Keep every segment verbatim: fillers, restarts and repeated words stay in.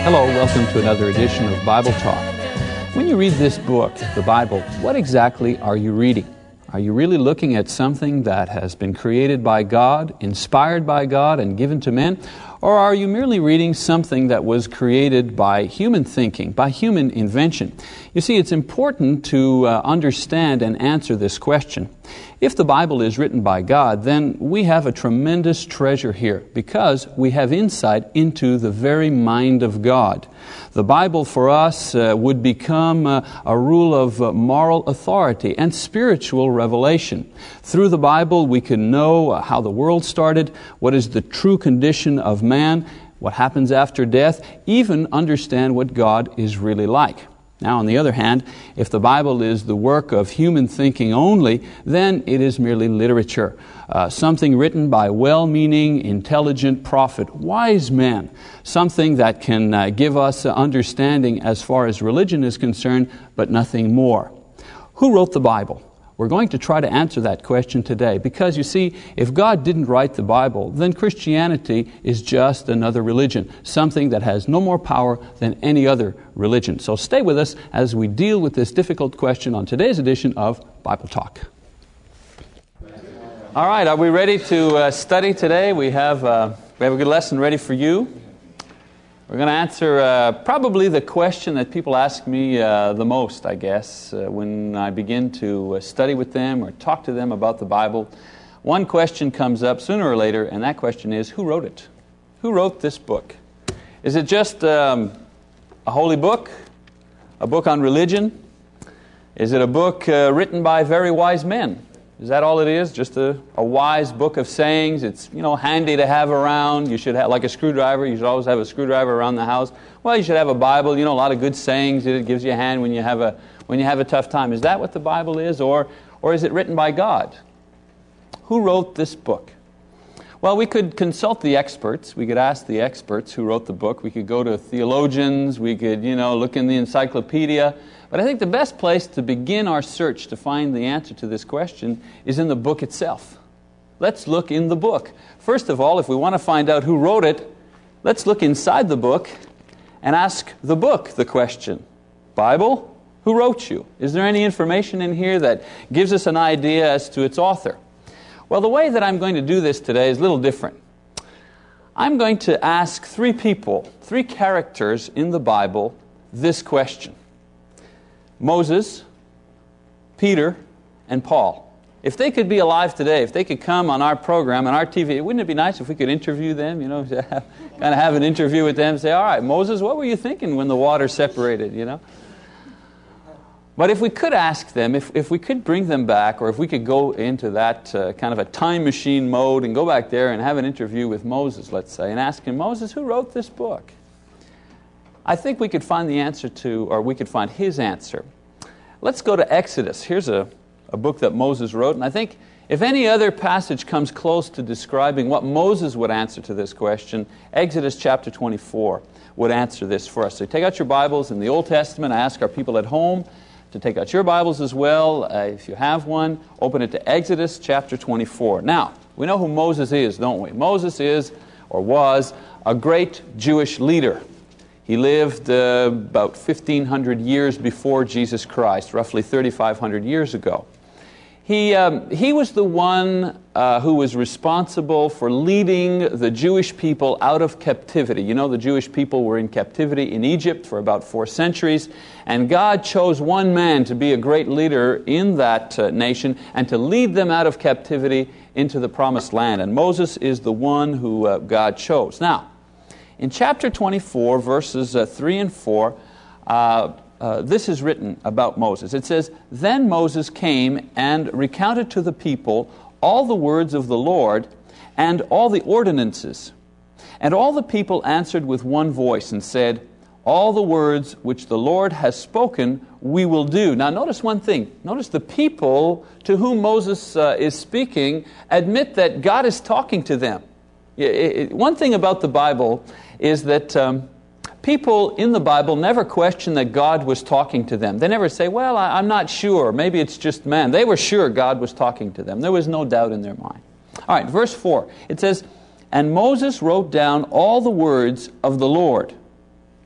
Hello, welcome to another edition of Bible Talk. When you read this book, the Bible, what exactly are you reading? Are you really looking at something that has been created by God, inspired by God, and given to men? Or are you merely reading something that was created by human thinking, by human invention? You see, it's important to uh, understand and answer this question. If the Bible is written by God, then we have a tremendous treasure here because we have insight into the very mind of God. The Bible for us uh, would become uh, a rule of uh, moral authority and spiritual revelation. Through the Bible, we can know uh, how the world started, what is the true condition of man, what happens after death, even understand what God is really like. Now, on the other hand, if the Bible is the work of human thinking only, then it is merely literature, uh, something written by well-meaning, intelligent prophet, wise men, something that can uh, give us uh, understanding as far as religion is concerned, but nothing more. Who wrote the Bible? We're going to try to answer that question today because, you see, if God didn't write the Bible, then Christianity is just another religion, something that has no more power than any other religion. So stay with us as we deal with this difficult question on today's edition of Bible Talk. All right, are we ready to uh, study today? We have, uh, we have a good lesson ready for you. We're going to answer uh, probably the question that people ask me uh, the most, I guess, uh, when I begin to uh, study with them or talk to them about the Bible. One question comes up sooner or later, and that question is, who wrote it? Who wrote this book? Is it just um, a holy book? A book on religion? Is it a book uh, written by very wise men? Is that all it is? Just a, a wise book of sayings? It's, you know, handy to have around. You should have, like a screwdriver, you should always have a screwdriver around the house. Well, you should have a Bible, you know, a lot of good sayings. It gives you a hand when you have a when you have a tough time. Is that what the Bible is? Or, or is it written by God? Who wrote this book? Well, we could consult the experts. We could ask the experts who wrote the book. We could go to theologians. We could, you know, look in the encyclopedia. But I think the best place to begin our search to find the answer to this question is in the book itself. Let's look in the book. First of all, if we want to find out who wrote it, let's look inside the book and ask the book the question. Bible, who wrote you? Is there any information in here that gives us an idea as to its author? Well, the way that I'm going to do this today is a little different. I'm going to ask three people, three characters in the Bible, this question. Moses, Peter, and Paul. If they could be alive today, if they could come on our program, on our T V, wouldn't it be nice if we could interview them, you know, kind of have an interview with them, say, all right, Moses, what were you thinking when the water separated, you know? But if we could ask them, if, if we could bring them back, or if we could go into that uh, kind of a time machine mode and go back there and have an interview with Moses, let's say, and ask him, Moses, who wrote this book? I think we could find the answer to, or we could find his answer. Let's go to Exodus. Here's a, a book that Moses wrote, and I think if any other passage comes close to describing what Moses would answer to this question, Exodus chapter twenty-four would answer this for us. So take out your Bibles in the Old Testament. I ask our people at home to take out your Bibles as well. Uh, if you have one, open it to Exodus chapter twenty-four. Now, we know who Moses is, don't we? Moses is, or was, a great Jewish leader. He lived uh, about fifteen hundred years before Jesus Christ, roughly thirty-five hundred years ago. He, um, he was the one uh, who was responsible for leading the Jewish people out of captivity. You know, the Jewish people were in captivity in Egypt for about four centuries, and God chose one man to be a great leader in that uh, nation and to lead them out of captivity into the promised land. And Moses is the one who uh, God chose. Now, in chapter twenty-four, verses uh, three and four, uh, uh, this is written about Moses. It says, Then Moses came and recounted to the people all the words of the Lord and all the ordinances. And all the people answered with one voice and said, All the words which the Lord has spoken we will do. Now notice one thing. Notice the people to whom Moses uh, is speaking admit that God is talking to them. It, it, one thing about the Bible is that um, people in the Bible never question that God was talking to them. They never say, well, I, I'm not sure. Maybe it's just man. They were sure God was talking to them. There was no doubt in their mind. All right, verse four. It says, And Moses wrote down all the words of the Lord.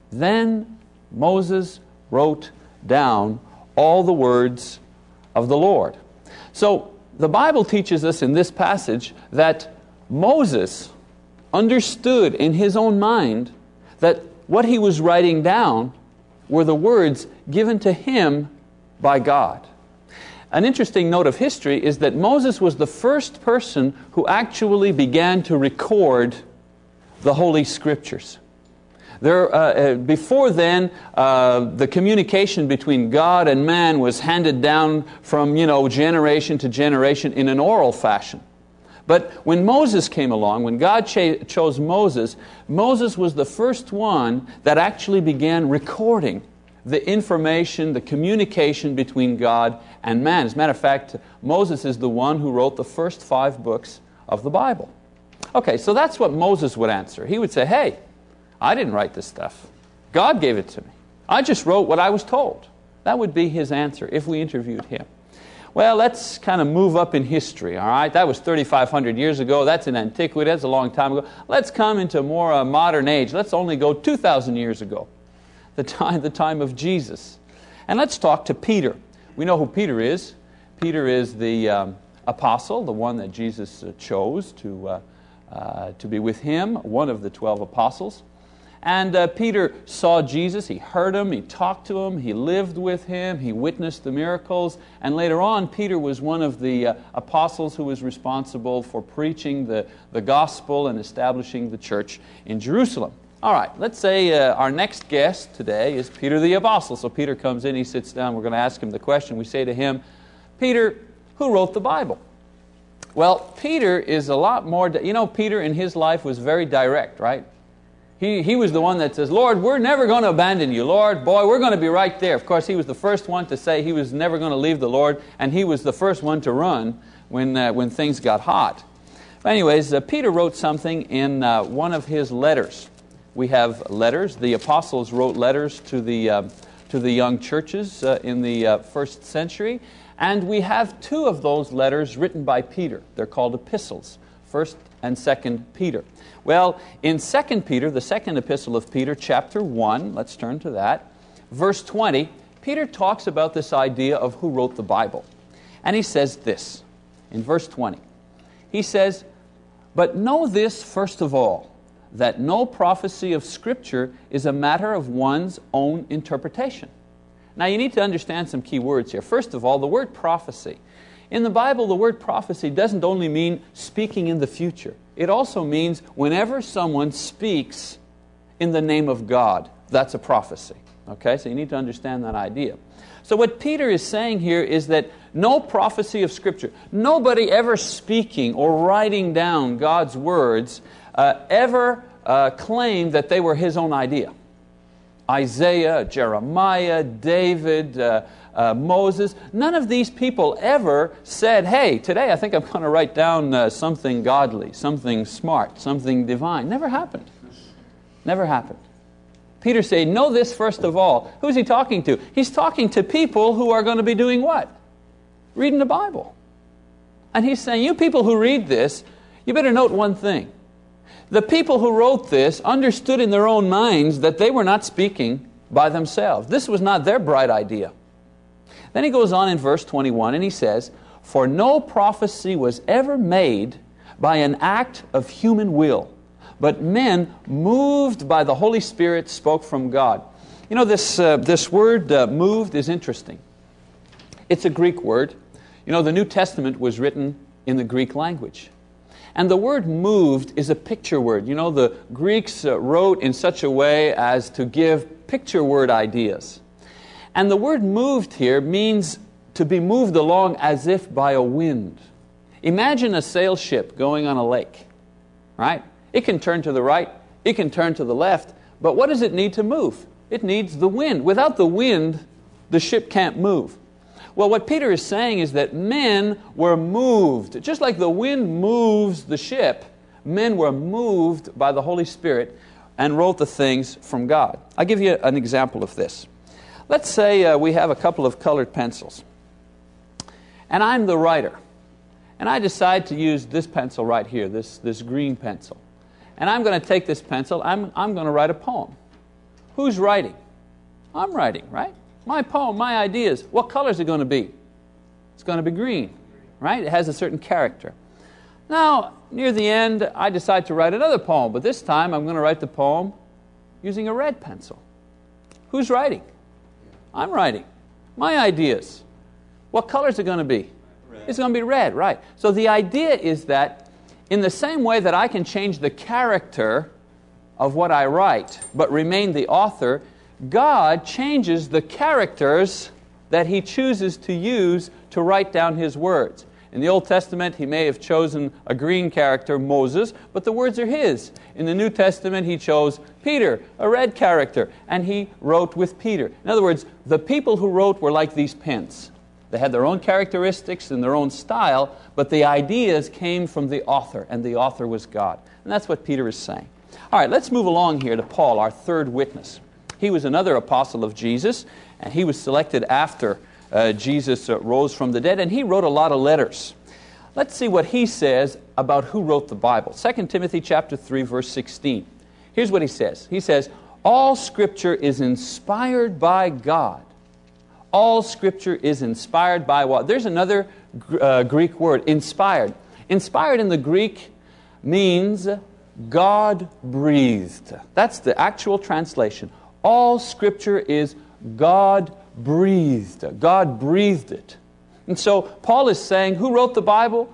Then Moses wrote down all the words of the Lord. So the Bible teaches us in this passage that Moses understood in his own mind that what he was writing down were the words given to him by God. An interesting note of history is that Moses was the first person who actually began to record the Holy Scriptures. There, uh, uh, before then, uh, the communication between God and man was handed down from, you know, generation to generation in an oral fashion. But when Moses came along, when God cha- chose Moses, Moses was the first one that actually began recording the information, the communication between God and man. As a matter of fact, Moses is the one who wrote the first five books of the Bible. Okay, so that's what Moses would answer. He would say, hey, I didn't write this stuff. God gave it to me. I just wrote what I was told. That would be his answer if we interviewed him. Well, let's kind of move up in history, all right? That was thirty-five hundred years ago. That's in antiquity. That's a long time ago. Let's come into more uh, modern age. Let's only go two thousand years ago, the time, the time of Jesus. And let's talk to Peter. We know who Peter is. Peter is the um, apostle, the one that Jesus uh, chose to, uh, uh, to be with him, one of the twelve apostles. And uh, Peter saw Jesus, he heard him, he talked to him, he lived with him, he witnessed the miracles, and later on Peter was one of the uh, apostles who was responsible for preaching the, the gospel and establishing the church in Jerusalem. All right, let's say uh, our next guest today is Peter the Apostle. So Peter comes in, he sits down, we're going to ask him the question. We say to him, Peter, who wrote the Bible? Well, Peter is a lot more, you know, Peter in his life was very direct, right? He, he was the one that says, Lord, we're never going to abandon you. Lord, boy, we're going to be right there. Of course, he was the first one to say he was never going to leave the Lord, and he was the first one to run when, uh, when things got hot. But anyways, uh, Peter wrote something in uh, one of his letters. We have letters. The apostles wrote letters to the, uh, to the young churches uh, in the uh, first century, and we have two of those letters written by Peter. They're called epistles, First and Second Peter. Well, in Second Peter, the second epistle of Peter, chapter one, let's turn to that, verse twenty, Peter talks about this idea of who wrote the Bible. And he says this, in verse twenty. He says, but know this first of all, that no prophecy of Scripture is a matter of one's own interpretation. Now you need to understand some key words here. First of all, the word prophecy. In the Bible, the word prophecy doesn't only mean speaking in the future. It also means whenever someone speaks in the name of God, that's a prophecy. Okay, so you need to understand that idea. So what Peter is saying here is that no prophecy of Scripture, nobody ever speaking or writing down God's words uh, ever uh, claimed that they were his own idea. Isaiah, Jeremiah, David, uh, uh, Moses, none of these people ever said, hey, today I think I'm going to write down uh, something godly, something smart, something divine. Never happened. Never happened. Peter said, know this first of all. Who's he talking to? He's talking to people who are going to be doing what? Reading the Bible. And he's saying, you people who read this, you better note one thing. The people who wrote this understood in their own minds that they were not speaking by themselves. This was not their bright idea. Then he goes on in verse twenty-one and he says, for no prophecy was ever made by an act of human will, but men moved by the Holy Spirit spoke from God. You know, this, uh, this word uh, moved is interesting. It's a Greek word. You know, the New Testament was written in the Greek language. And the word moved is a picture word. You know, the Greeks uh, wrote in such a way as to give picture word ideas. And the word moved here means to be moved along as if by a wind. Imagine a sail ship going on a lake, right? It can turn to the right, it can turn to the left, but what does it need to move? It needs the wind. Without the wind, the ship can't move. Well, what Peter is saying is that men were moved. Just like the wind moves the ship, men were moved by the Holy Spirit and wrote the things from God. I'll give you an example of this. Let's say uh, we have a couple of colored pencils. And I'm the writer. And I decide to use this pencil right here, this, this green pencil. And I'm going to take this pencil, I'm, I'm going to write a poem. Who's writing? I'm writing, right? My poem, my ideas. What color is it going to be? It's going to be green, right? It has a certain character. Now, near the end, I decide to write another poem, but this time I'm going to write the poem using a red pencil. Who's writing? I'm writing. My ideas. What color is it going to be? Red. It's going to be red, right. So the idea is that in the same way that I can change the character of what I write, but remain the author, God changes the characters that He chooses to use to write down His words. In the Old Testament, He may have chosen a green character, Moses, but the words are His. In the New Testament, He chose Peter, a red character, and He wrote with Peter. In other words, the people who wrote were like these pens. They had their own characteristics and their own style, but the ideas came from the author, and the author was God. And that's what Peter is saying. All right, let's move along here to Paul, our third witness. He was another apostle of Jesus, and he was selected after uh, Jesus uh, rose from the dead, and he wrote a lot of letters. Let's see what he says about who wrote the Bible. Second Timothy chapter three, verse sixteen. Here's what he says. He says, all Scripture is inspired by God. All Scripture is inspired by what? There's another uh, Greek word, inspired. Inspired in the Greek means God breathed. That's the actual translation. All Scripture is God breathed. God breathed it. And so Paul is saying, who wrote the Bible?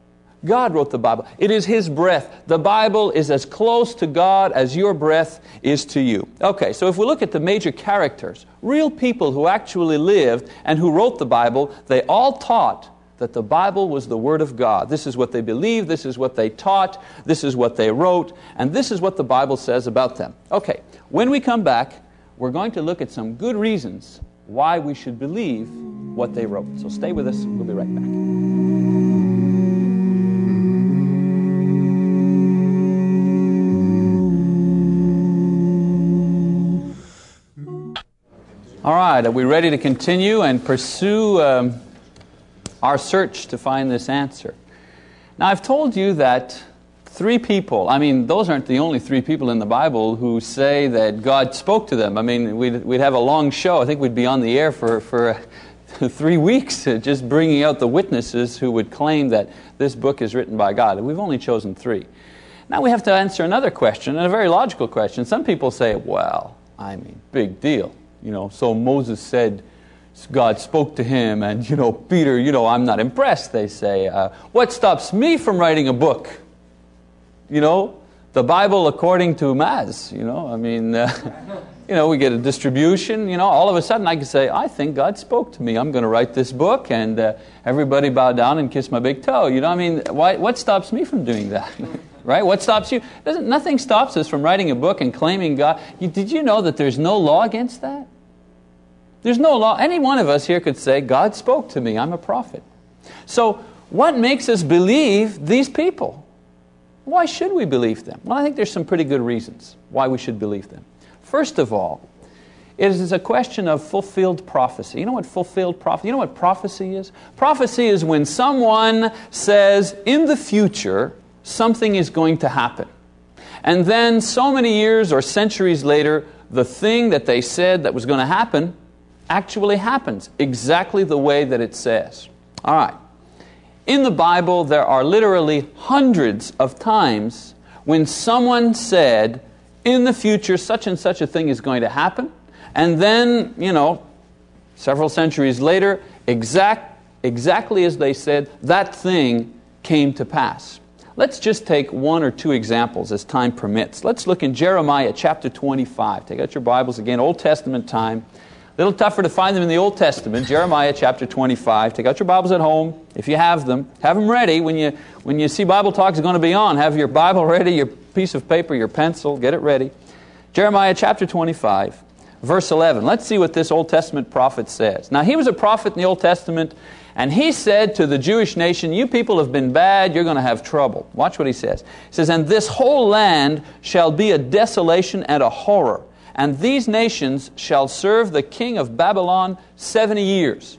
God wrote the Bible. It is His breath. The Bible is as close to God as your breath is to you. Okay, so if we look at the major characters, real people who actually lived and who wrote the Bible, they all taught that the Bible was the Word of God. This is what they believed, this is what they taught, this is what they wrote, and this is what the Bible says about them. Okay, when we come back, we're going to look at some good reasons why we should believe what they wrote. So stay with us, we'll be right back. All right, are we ready to continue and pursue um, our search to find this answer? Now, I've told you that three people, I mean, those aren't the only three people in the Bible who say that God spoke to them. I mean, we'd, we'd have a long show. I think we'd be on the air for, for three weeks just bringing out the witnesses who would claim that this book is written by God. We've only chosen three. Now we have to answer another question, and a very logical question. Some people say, well, I mean, big deal. You know, so Moses said God spoke to him, and, you know, Peter, you know, I'm not impressed, they say. Uh, what stops me from writing a book? You know, the Bible according to Maz, you know, I mean, uh, you know, we get a distribution, you know, all of a sudden I can say, I think God spoke to me. I'm going to write this book, and uh, everybody bow down and kiss my big toe. You know, I mean, why, what stops me from doing that? Right? What stops you? Doesn't, nothing stops us from writing a book and claiming God. You, did you know that there's no law against that? There's no law. Any one of us here could say, God spoke to me. I'm a prophet. So what makes us believe these people? Why should we believe them? Well, I think there's some pretty good reasons why we should believe them. First of all, it is a question of fulfilled prophecy. You know what fulfilled prophecy? You know what prophecy is? Prophecy is when someone says, in the future, something is going to happen. And then so many years or centuries later, the thing that they said that was going to happen actually happens exactly the way that it says. All right. In the Bible, there are literally hundreds of times when someone said, in the future, such and such a thing is going to happen. And then, you know, several centuries later, exact, exactly as they said, that thing came to pass. Let's just take one or two examples as time permits. Let's look in Jeremiah chapter twenty-five. Take out your Bibles again, Old Testament time. A little tougher to find them in the Old Testament. Jeremiah chapter twenty-five. Take out your Bibles at home, if you have them. Have them ready. When you, when you see Bible Talk is going to be on, have your Bible ready, your piece of paper, your pencil, get it ready. Jeremiah chapter twenty-five, verse eleven. Let's see what this Old Testament prophet says. Now, he was a prophet in the Old Testament, and he said to the Jewish nation, you people have been bad, you're going to have trouble. Watch what he says. He says, and this whole land shall be a desolation and a horror. And these nations shall serve the king of Babylon seventy years.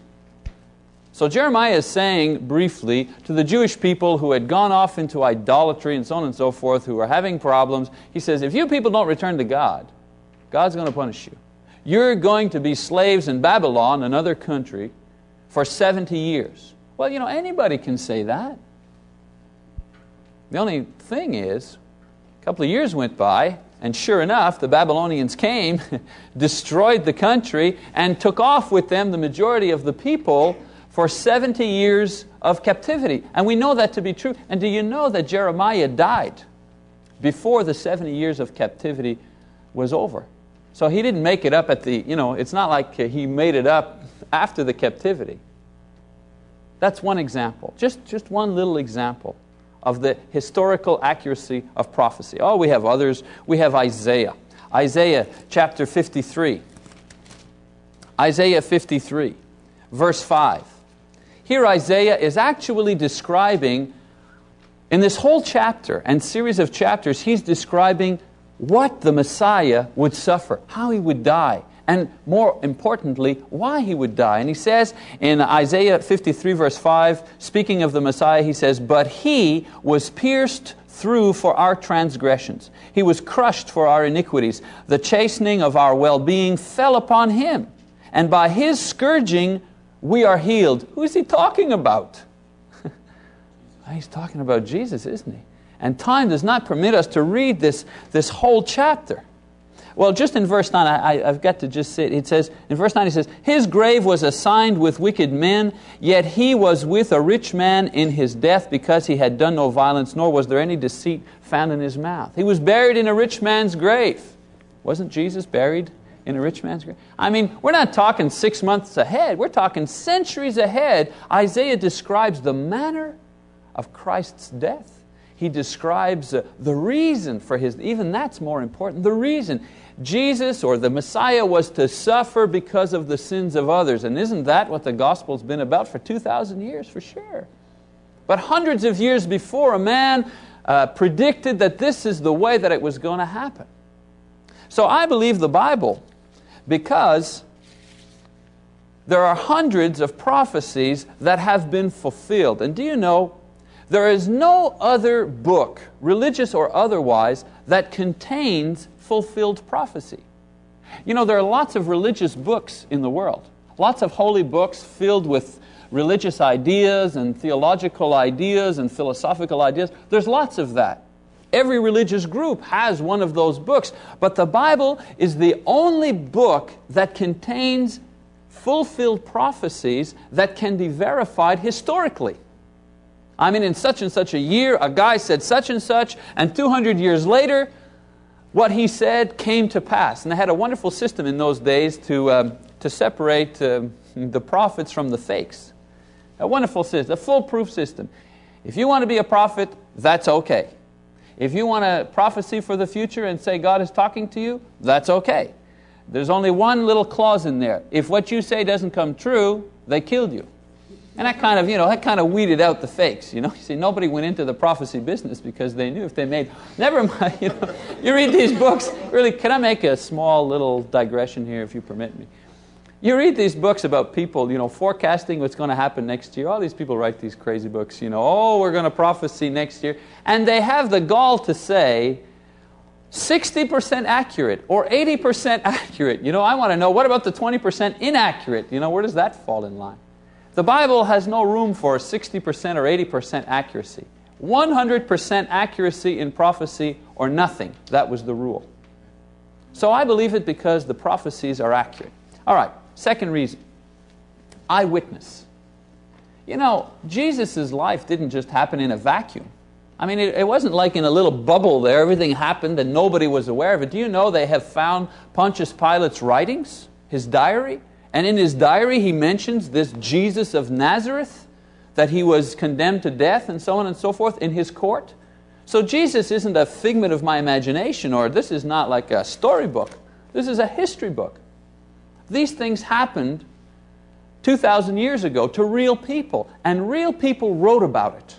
So Jeremiah is saying briefly to the Jewish people who had gone off into idolatry and so on and so forth, who were having problems, he says, if you people don't return to God, God's going to punish you. You're going to be slaves in Babylon, another country, for seventy years. Well, you know, anybody can say that. The only thing is, a couple of years went by, and sure enough, the Babylonians came, destroyed the country, and took off with them the majority of the people for seventy years of captivity. And we know that to be true. And do you know that Jeremiah died before the seventy years of captivity was over? So he didn't make it up at the, you know, it's not like he made it up after the captivity. That's one example, just, just one little example of the historical accuracy of prophecy. Oh, we have others. We have Isaiah. Isaiah chapter fifty-three. Isaiah fifty-three, verse five. Here Isaiah is actually describing, in this whole chapter and series of chapters, he's describing what the Messiah would suffer, how he would die, and more importantly, why he would die. And he says in Isaiah fifty-three verse five, speaking of the Messiah, he says, "But he was pierced through for our transgressions. He was crushed for our iniquities. The chastening of our well-being fell upon him. And by his scourging we are healed." Who is he talking about? He's talking about Jesus, isn't he? And time does not permit us to read this, this whole chapter. Well, just in verse nine, I, I've got to just say it. It says, in verse nine, it says, "His grave was assigned with wicked men, yet he was with a rich man in his death, because he had done no violence, nor was there any deceit found in his mouth." He was buried in a rich man's grave. Wasn't Jesus buried in a rich man's grave? I mean, we're not talking six months ahead. We're talking centuries ahead. Isaiah describes the manner of Christ's death. He describes uh, the reason for His, even that's more important, the reason. Jesus, or the Messiah, was to suffer because of the sins of others. And isn't that what the gospel's been about for two thousand years, for sure? But hundreds of years before, a man uh, predicted that this is the way that it was going to happen. So I believe the Bible because there are hundreds of prophecies that have been fulfilled. And do you know, there is no other book, religious or otherwise, that contains fulfilled prophecy. You know, there are lots of religious books in the world. Lots of holy books filled with religious ideas and theological ideas and philosophical ideas. There's lots of that. Every religious group has one of those books. But the Bible is the only book that contains fulfilled prophecies that can be verified historically. I mean, in such and such a year, a guy said such and such, and two hundred years later, what he said came to pass. And they had a wonderful system in those days to, um, to separate um, the prophets from the fakes. A wonderful system, a foolproof system. If you want to be a prophet, that's okay. If you want a prophecy for the future and say God is talking to you, that's okay. There's only one little clause in there. If what you say doesn't come true, they killed you. And that kind of, you know, that kind of weeded out the fakes. You know, you see, nobody went into the prophecy business because they knew if they made. Never mind. You know, you read these books. Really, can I make a small little digression here, if you permit me? You read these books about people, you know, forecasting what's going to happen next year. All these people write these crazy books. You know, oh, we're going to prophesy next year, and they have the gall to say sixty percent accurate or eighty percent accurate. You know, I want to know, what about the twenty percent inaccurate? You know, where does that fall in line? The Bible has no room for sixty percent or eighty percent accuracy. one hundred percent accuracy in prophecy or nothing. That was the rule. So I believe it because the prophecies are accurate. All right, second reason. Eyewitness. You know, Jesus' life didn't just happen in a vacuum. I mean, it, it wasn't like in a little bubble there, everything happened and nobody was aware of it. Do you know they have found Pontius Pilate's writings, his diary? And in his diary he mentions this Jesus of Nazareth, that he was condemned to death and so on and so forth in his court. So Jesus isn't a figment of my imagination, or this is not like a storybook. This is a history book. These things happened two thousand years ago to real people, and real people wrote about it.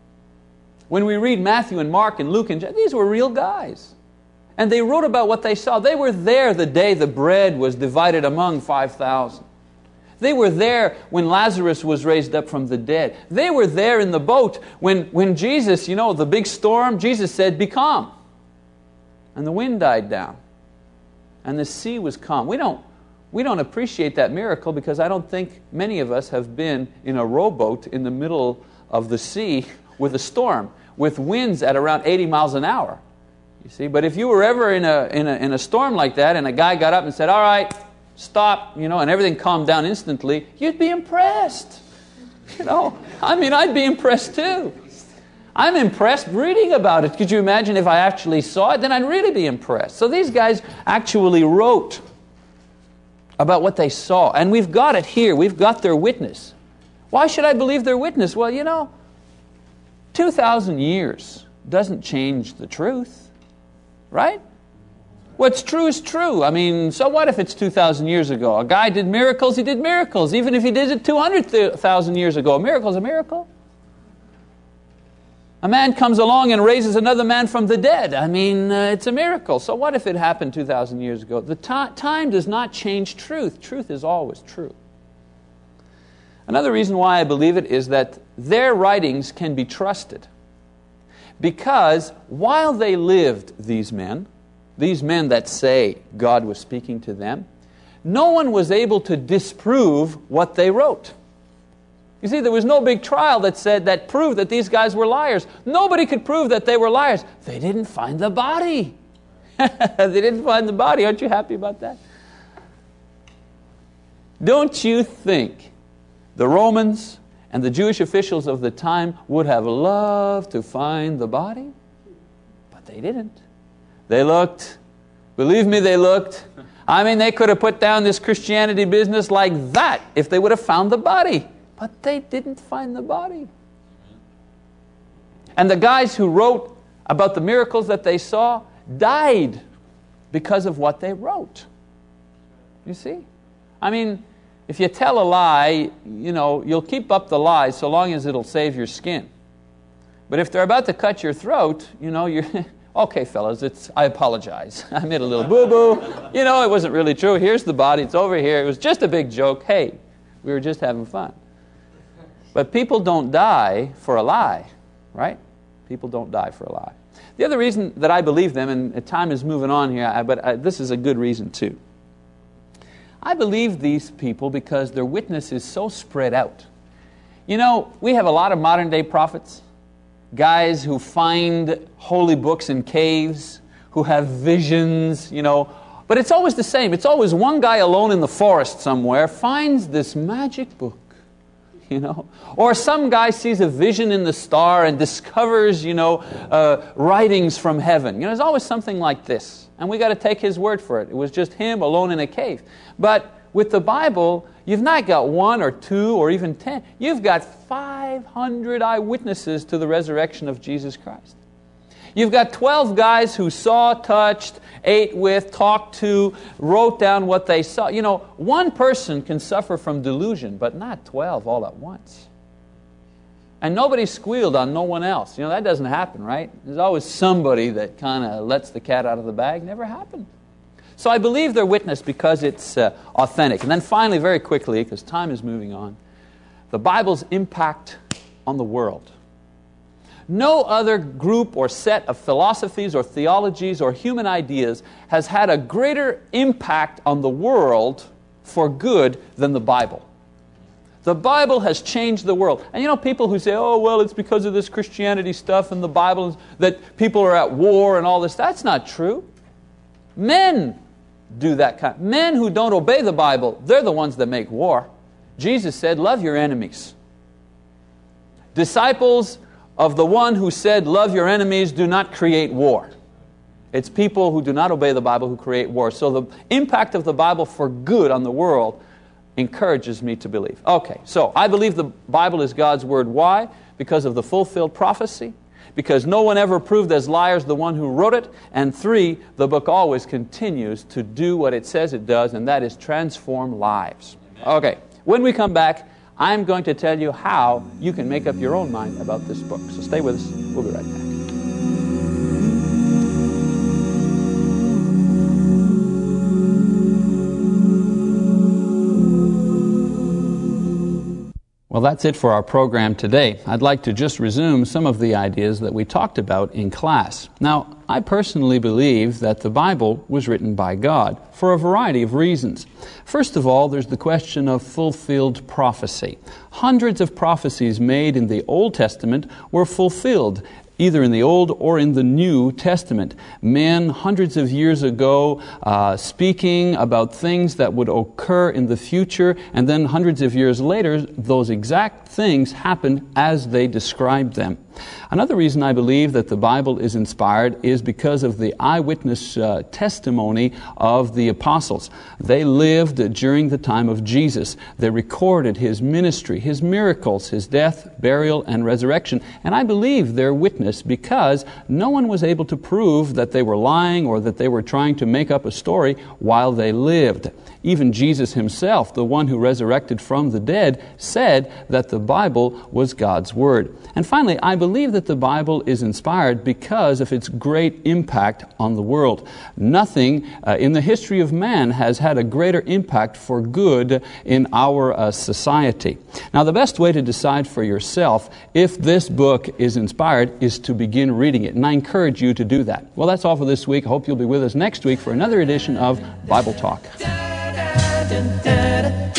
When we read Matthew and Mark and Luke and John, these were real guys. And they wrote about what they saw. They were there the day the bread was divided among five thousand. They were there when Lazarus was raised up from the dead. They were there in the boat when, when Jesus, you know, the big storm, Jesus said, "Be calm." And the wind died down. and the sea was calm. We don't, we don't appreciate that miracle because I don't think many of us have been in a rowboat in the middle of the sea with a storm, with winds at around eighty miles an hour. You see, but if you were ever in a, in a, in a storm like that and a guy got up and said, all right, stop, you know, and everything calmed down instantly, you'd be impressed. You know, I mean, I'd be impressed too. I'm impressed reading about it. Could you imagine if I actually saw it? Then I'd really be impressed. So these guys actually wrote about what they saw. And we've got it here. We've got their witness. Why should I believe their witness? Well, you know, two thousand years doesn't change the truth, right? What's true is true. I mean, so what if it's two thousand years ago? A guy did miracles, he did miracles. Even if he did it two hundred thousand years ago, a miracle is a miracle. A man comes along and raises another man from the dead. I mean, uh, it's a miracle. So what if it happened two thousand years ago? The ti- time does not change truth. Truth is always true. Another reason why I believe it is that their writings can be trusted. Because while they lived, these men, these men that say God was speaking to them, no one was able to disprove what they wrote. You see, there was no big trial that said that proved that these guys were liars. Nobody could prove that they were liars. They didn't find the body. They didn't find the body. Aren't you happy about that? Don't you think the Romans and the Jewish officials of the time would have loved to find the body? But they didn't. They looked. Believe me, they looked. I mean, they could have put down this Christianity business like that if they would have found the body. But they didn't find the body. And the guys who wrote about the miracles that they saw died because of what they wrote. You see? I mean, if you tell a lie, you know, you'll keep up the lie so long as it'll save your skin. But if they're about to cut your throat, you know, you're... Okay, fellas, it's, I apologize. I made a little boo-boo. You know, it wasn't really true. Here's the body. It's over here. It was just a big joke. Hey, we were just having fun. But people don't die for a lie, right? People don't die for a lie. The other reason that I believe them, and time is moving on here, but I, this is a good reason too. I believe these people because their witness is so spread out. You know, we have a lot of modern day prophets, guys who find holy books in caves, who have visions, you know, but it's always the same. It's always one guy alone in the forest somewhere finds this magic book. You know, or some guy sees a vision in the star and discovers, you know, uh, writings from heaven. You know, there's always something like this, and we got to take his word for it. It was just him alone in a cave. But with the Bible, you've not got one or two or even ten. You've got five hundred eyewitnesses to the resurrection of Jesus Christ. You've got twelve guys who saw, touched, ate with, talked to, wrote down what they saw. You know, one person can suffer from delusion, but not twelve all at once. And nobody squealed on no one else. You know, that doesn't happen, right? There's always somebody that kind of lets the cat out of the bag. Never happened. So I believe their witness because it's uh, authentic. And then finally, very quickly, because time is moving on, the Bible's impact on the world. No other group or set of philosophies or theologies or human ideas has had a greater impact on the world for good than the Bible. The Bible has changed the world. And you know, people who say, oh, well, it's because of this Christianity stuff and the Bible that people are at war and all this. That's not true. Men do that kind. Men who don't obey the Bible, they're the ones that make war. Jesus said, love your enemies. Disciples of the one who said, love your enemies, do not create war. It's people who do not obey the Bible who create war. So the impact of the Bible for good on the world encourages me to believe. Okay, so I believe the Bible is God's Word. Why? Because of the fulfilled prophecy. Because no one ever proved as liars the one who wrote it. And three, the book always continues to do what it says it does, and that is transform lives. Okay, when we come back, I'm going to tell you how you can make up your own mind about this book. So stay with us. We'll be right back. Well, that's it for our program today. I'd like to just resume some of the ideas that we talked about in class. Now, I personally believe that the Bible was written by God for a variety of reasons. First of all, there's the question of fulfilled prophecy. Hundreds of prophecies made in the Old Testament were fulfilled, either in the Old or in the New Testament. Men hundreds of years ago uh, speaking about things that would occur in the future, and then hundreds of years later, those exact things happened as they described them. Another reason I believe that the Bible is inspired is because of the eyewitness uh, testimony of the apostles. They lived during the time of Jesus. They recorded His ministry, His miracles, His death, burial, and resurrection. And I believe their witness because no one was able to prove that they were lying or that they were trying to make up a story while they lived. Even Jesus Himself, the one who resurrected from the dead, said that the Bible was God's Word. And finally, I believe that the Bible is inspired because of its great impact on the world. Nothing uh, in the history of man has had a greater impact for good in our uh, society. Now, the best way to decide for yourself if this book is inspired is to begin reading it, and I encourage you to do that. Well, that's all for this week. I hope you'll be with us next week for another edition of Bible Talk. Da, da, da, da.